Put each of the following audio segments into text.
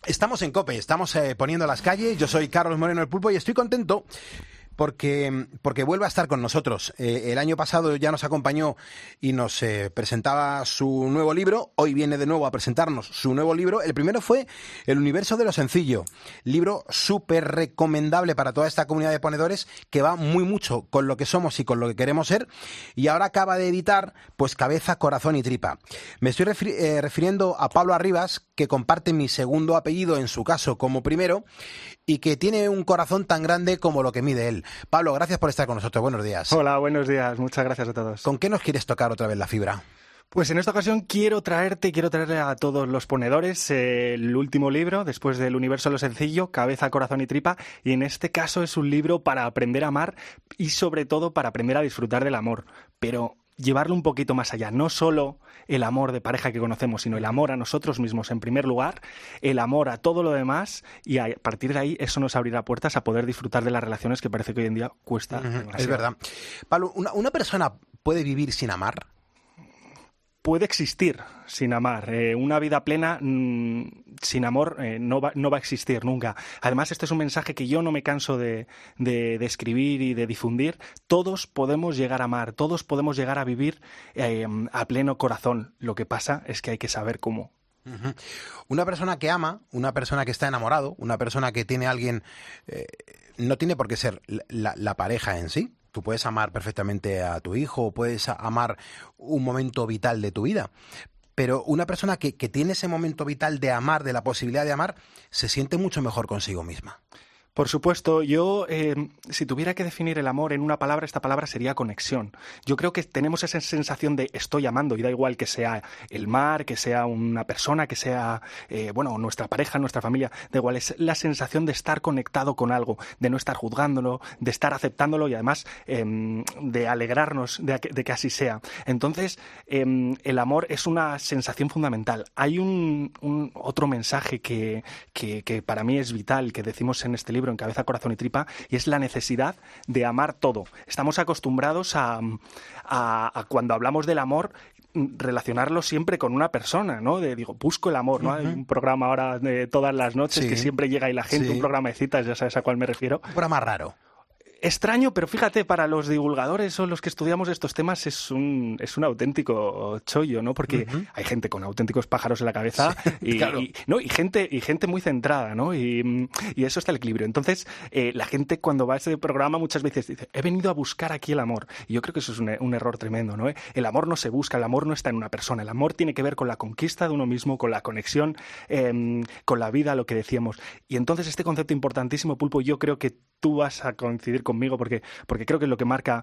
Estamos en COPE, estamos poniendo las calles. Yo soy Carlos Moreno el Pulpo y estoy contento porque vuelve a estar con nosotros. El año pasado ya nos acompañó y nos presentaba su nuevo libro. Hoy viene de nuevo a presentarnos su nuevo libro. El primero fue El universo de lo sencillo. Libro súper recomendable para toda esta comunidad de ponedores que va muy mucho con lo que somos y con lo que queremos ser. Y ahora acaba de editar pues Cabeza, Corazón y Tripa. Me estoy refiriendo a Pablo Arribas, que comparte mi segundo apellido en su caso como primero y que tiene un corazón tan grande como lo que mide él. Pablo, gracias por estar con nosotros. Buenos días. Hola, buenos días. Muchas gracias a todos. ¿Con qué nos quieres tocar otra vez la fibra? Pues en esta ocasión quiero traerle a todos los ponedores el último libro, después del universo de lo sencillo, Cabeza, Corazón y Tripa, y en este caso es un libro para aprender a amar y sobre todo para aprender a disfrutar del amor, pero llevarlo un poquito más allá, no solo el amor de pareja que conocemos, sino el amor a nosotros mismos en primer lugar, el amor a todo lo demás, y a partir de ahí eso nos abrirá puertas a poder disfrutar de las relaciones que parece que hoy en día cuesta demasiado. Es verdad. Pablo, ¿una persona puede vivir sin amar? Puede existir sin amar. Una vida plena sin amor no va a existir nunca. Además, este es un mensaje que yo no me canso de escribir y de difundir. Todos podemos llegar a amar, todos podemos llegar a vivir a pleno corazón. Lo que pasa es que hay que saber cómo. Una persona que ama, una persona que está enamorado, una persona que tiene a alguien, no tiene por qué ser la pareja en sí. Tú puedes amar perfectamente a tu hijo, puedes amar un momento vital de tu vida, pero una persona que tiene ese momento vital de amar, de la posibilidad de amar, se siente mucho mejor consigo misma. Por supuesto, yo si tuviera que definir el amor en una palabra, esta palabra sería conexión. Yo creo que tenemos esa sensación de estoy amando, y da igual que sea el mar, que sea una persona, que sea nuestra pareja, nuestra familia, da igual, es la sensación de estar conectado con algo, de no estar juzgándolo, de estar aceptándolo y además de alegrarnos de que así sea. Entonces, el amor es una sensación fundamental. Hay un otro mensaje que para mí es vital, que decimos en este libro, en Cabeza, Corazón y Tripa, y es la necesidad de amar todo. Estamos acostumbrados a cuando hablamos del amor relacionarlo siempre con una persona, ¿no? Busco el amor, ¿no? Hay un programa ahora de todas las noches que siempre llega ahí la gente, un programa de citas, ya sabes a cuál me refiero. Un programa raro. Extraño, pero fíjate, para los divulgadores o los que estudiamos estos temas es un auténtico chollo, ¿no? Porque hay gente con auténticos pájaros en la cabeza claro. y gente muy centrada, ¿no? Y eso está el equilibrio. Entonces, la gente cuando va a ese programa muchas veces dice, he venido a buscar aquí el amor. Y yo creo que eso es un error tremendo, ¿no? El amor no se busca, el amor no está en una persona. El amor tiene que ver con la conquista de uno mismo, con la conexión, con la vida, lo que decíamos. Y entonces este concepto importantísimo, Pulpo, yo creo que tú vas a coincidir conmigo porque creo que es lo que marca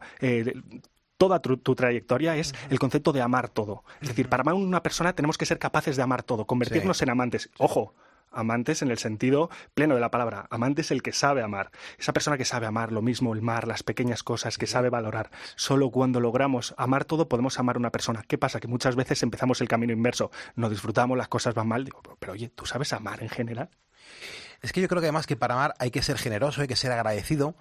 toda tu trayectoria, es el concepto de amar todo. Es decir, para amar a una persona tenemos que ser capaces de amar todo, convertirnos en amantes. Ojo, amantes en el sentido pleno de la palabra. Amante es el que sabe amar. Esa persona que sabe amar, lo mismo el mar, las pequeñas cosas, que sabe valorar. Solo cuando logramos amar todo podemos amar a una persona. ¿Qué pasa? Que muchas veces empezamos el camino inverso. No disfrutamos, las cosas van mal. Digo, pero oye, ¿tú sabes amar en general? Es que yo creo que además que para amar hay que ser generoso, hay que ser agradecido,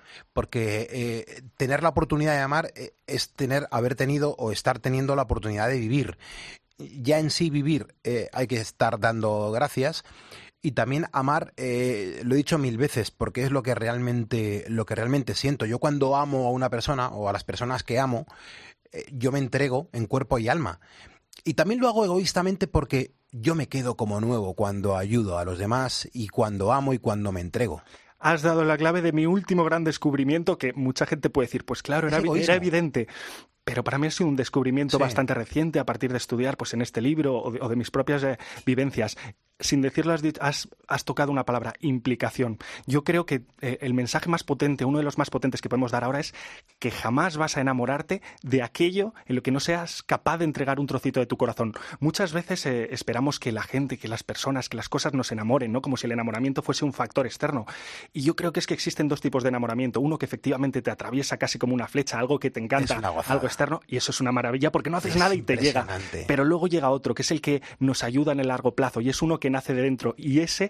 porque tener la oportunidad de amar es haber tenido o estar teniendo la oportunidad de vivir. Ya en sí vivir hay que estar dando gracias. Y también amar, lo he dicho 1000 veces, porque es lo que realmente siento. Yo cuando amo a una persona o a las personas que amo, yo me entrego en cuerpo y alma. Y también lo hago egoístamente porque yo me quedo como nuevo cuando ayudo a los demás y cuando amo y cuando me entrego. Has dado la clave de mi último gran descubrimiento, que mucha gente puede decir, pues claro, era evidente. Pero para mí ha sido un descubrimiento bastante reciente a partir de estudiar pues en este libro o de mis propias vivencias. Sin decirlo has tocado una palabra, implicación. Yo creo que el mensaje más potente, uno de los más potentes que podemos dar ahora es que jamás vas a enamorarte de aquello en lo que no seas capaz de entregar un trocito de tu corazón. Muchas veces esperamos que la gente, que las personas, que las cosas nos enamoren, ¿no? Como si el enamoramiento fuese un factor externo. Y yo creo que es que existen dos tipos de enamoramiento. Uno que efectivamente te atraviesa casi como una flecha, algo que te encanta, algo externo, y eso es una maravilla porque no haces nada y te llega. Pero luego llega otro, que es el que nos ayuda en el largo plazo, y es uno que nace de dentro, y ese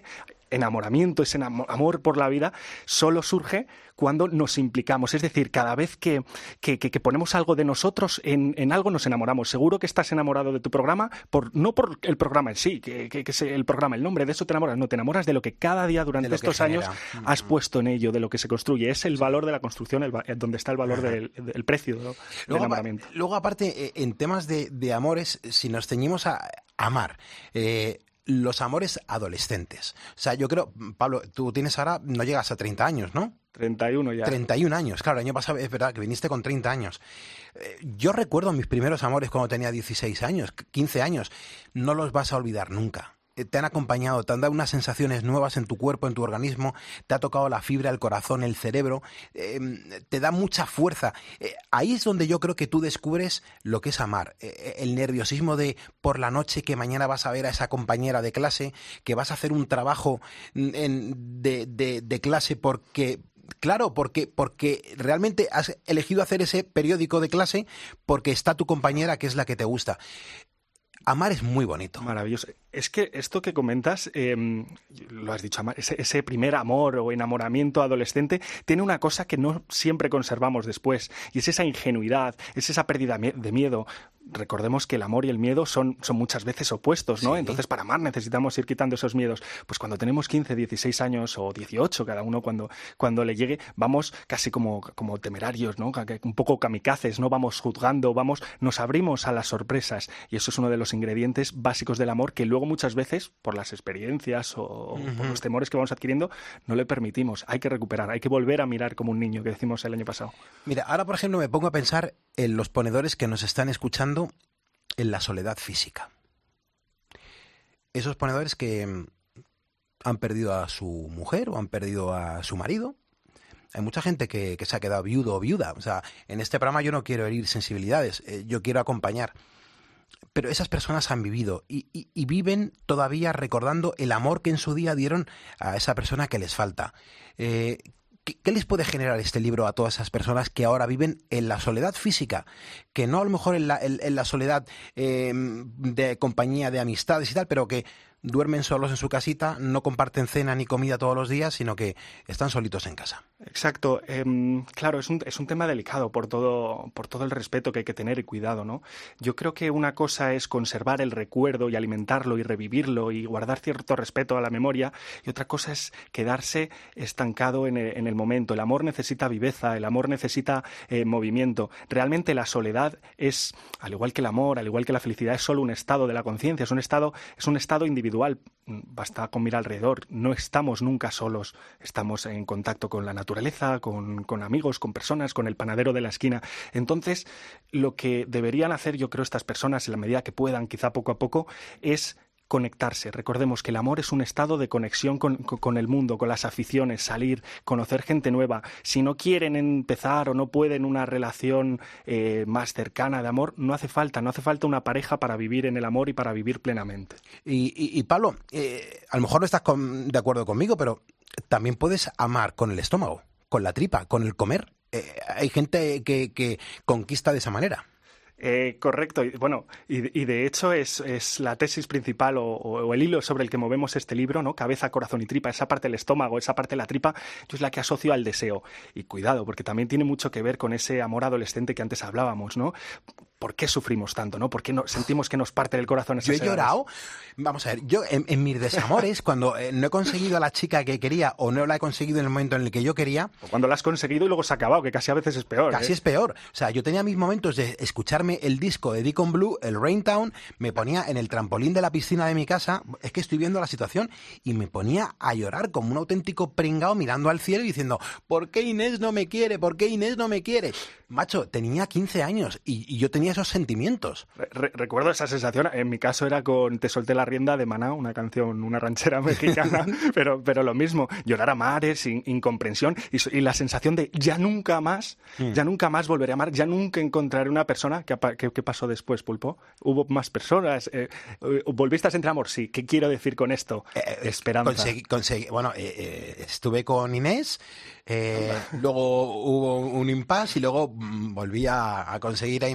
enamoramiento, ese amor por la vida, solo surge cuando nos implicamos. Es decir, cada vez que ponemos algo de nosotros en algo, nos enamoramos. Seguro que estás enamorado de tu programa, no por el programa en sí, que es el programa, el nombre, de eso te enamoras. No, te enamoras de lo que cada día durante estos años has puesto en ello, de lo que se construye. Es el valor de la construcción, donde está el valor del precio, ¿no? Del enamoramiento. Luego, aparte, en temas de amores, si nos ceñimos a amar, los amores adolescentes. O sea, yo creo, Pablo, tú tienes ahora, no llegas a 30 años, ¿no? 31 ya. 31 años, claro, el año pasado es verdad que viniste con 30 años. Yo recuerdo mis primeros amores cuando tenía 16 años, 15 años. No los vas a olvidar nunca. Te han acompañado, te han dado unas sensaciones nuevas en tu cuerpo, en tu organismo, te ha tocado la fibra, el corazón, el cerebro, te da mucha fuerza. Ahí es donde yo creo que tú descubres lo que es amar. El nerviosismo de por la noche que mañana vas a ver a esa compañera de clase, que vas a hacer un trabajo de clase porque... Claro, porque realmente has elegido hacer ese periódico de clase porque está tu compañera que es la que te gusta. Amar es muy bonito. Maravilloso. Es que esto que comentas, lo has dicho, amar, ese primer amor o enamoramiento adolescente tiene una cosa que no siempre conservamos después, y es esa ingenuidad, es esa pérdida de miedo. Recordemos que el amor y el miedo son muchas veces opuestos, ¿no? Sí. Entonces, para amar necesitamos ir quitando esos miedos. Pues cuando tenemos 15, 16 años o 18, cada uno cuando le llegue, vamos casi como temerarios, ¿no? Un poco kamikazes, ¿no? Vamos juzgando, nos abrimos a las sorpresas, y eso es uno de los ingredientes básicos del amor que luego muchas veces, por las experiencias o por los temores que vamos adquiriendo, no le permitimos. Hay que recuperar, hay que volver a mirar como un niño, que decimos el año pasado. Mira, ahora por ejemplo me pongo a pensar en los ponedores que nos están escuchando en la soledad física. Esos ponedores que han perdido a su mujer o han perdido a su marido. Hay mucha gente que se ha quedado viudo o viuda. O sea, en este programa yo no quiero herir sensibilidades, yo quiero acompañar. Pero esas personas han vivido y viven todavía recordando el amor que en su día dieron a esa persona que les falta. ¿Qué les puede generar este libro a todas esas personas que ahora viven en la soledad física? Que no a lo mejor en la soledad de compañía, de amistades y tal, pero que duermen solos en su casita, no comparten cena ni comida todos los días, sino que están solitos en casa. Exacto. Claro, es un tema delicado por todo el respeto que hay que tener y cuidado, ¿no? Yo creo que una cosa es conservar el recuerdo y alimentarlo y revivirlo y guardar cierto respeto a la memoria, y otra cosa es quedarse estancado en el momento. El amor necesita viveza, el amor necesita movimiento. Realmente la soledad es, al igual que el amor, al igual que la felicidad, es solo un estado de la conciencia, es un estado individual. Basta con mirar alrededor, no estamos nunca solos, estamos en contacto con la naturaleza, con amigos, con personas, con el panadero de la esquina. Entonces, lo que deberían hacer, yo creo, estas personas, en la medida que puedan, quizá poco a poco, es conectarse. Recordemos que el amor es un estado de conexión con el mundo, con las aficiones, salir, conocer gente nueva. Si no quieren empezar o no pueden una relación más cercana de amor, no hace falta una pareja para vivir en el amor y para vivir plenamente. Y Pablo, a lo mejor no estás de acuerdo conmigo, pero también puedes amar con el estómago, con la tripa, con el comer. Hay gente que conquista de esa manera. Correcto. Bueno, y de hecho es la tesis principal o el hilo sobre el que movemos este libro, ¿no? Cabeza, corazón y tripa. Esa parte del estómago, esa parte de la tripa, yo es la que asocio al deseo. Y cuidado, porque también tiene mucho que ver con ese amor adolescente que antes hablábamos, ¿no? ¿Por qué sufrimos tanto, no? ¿Por qué sentimos que nos parte el corazón esas edades? Yo he llorado. Vamos a ver, yo en mis desamores, cuando no he conseguido a la chica que quería o no la he conseguido en el momento en el que yo quería... O cuando la has conseguido y luego se ha acabado, que casi a veces es peor. Casi es peor. O sea, yo tenía mis momentos de escucharme el disco de Deacon Blue, el Rain Town, me ponía en el trampolín de la piscina de mi casa, es que estoy viendo la situación, y me ponía a llorar como un auténtico pringao mirando al cielo y diciendo, ¿por qué Inés no me quiere? ¿Por qué Inés no me quiere? Macho, tenía 15 años y yo tenía esos sentimientos. Recuerdo esa sensación, en mi caso era con Te solté la rienda de Maná, una canción, una ranchera mexicana, pero lo mismo, llorar a mares, incomprensión y la sensación de ya nunca más volveré a amar, ya nunca encontraré una persona. ¿Qué pasó después, Pulpo? ¿Hubo más personas? ¿Volviste a sentir amor? Sí. ¿Qué quiero decir con esto? Esperanza. Conseguí, bueno, estuve con Inés, luego hubo un impasse y luego volví a conseguir a Inés y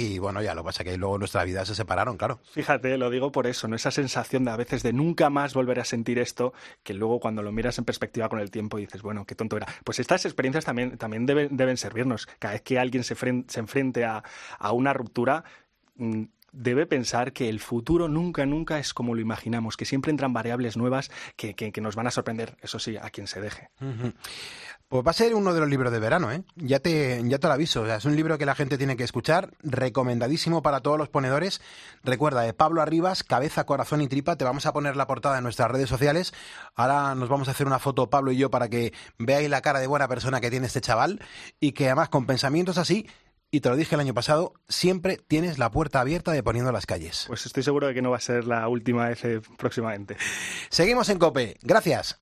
y bueno, ya lo que pasa es que luego nuestras vidas se separaron, claro. Fíjate, lo digo por eso, ¿no? Esa sensación de a veces de nunca más volver a sentir esto, que luego cuando lo miras en perspectiva con el tiempo dices, bueno, qué tonto era. Pues estas experiencias también deben servirnos. Cada vez que alguien se enfrente a una ruptura, debe pensar que el futuro nunca es como lo imaginamos, que siempre entran variables nuevas que nos van a sorprender, eso sí, a quien se deje. Uh-huh. Pues va a ser uno de los libros de verano, ¿eh? Ya te lo aviso. O sea, es un libro que la gente tiene que escuchar, recomendadísimo para todos los ponedores. Recuerda, de Pablo Arribas, Cabeza, Corazón y Tripa. Te vamos a poner la portada en nuestras redes sociales. Ahora nos vamos a hacer una foto, Pablo y yo, para que veáis la cara de buena persona que tiene este chaval y que además con pensamientos así, y te lo dije el año pasado, siempre tienes la puerta abierta de Poniendo las Calles. Pues estoy seguro de que no va a ser la última vez próximamente. Seguimos en COPE. Gracias.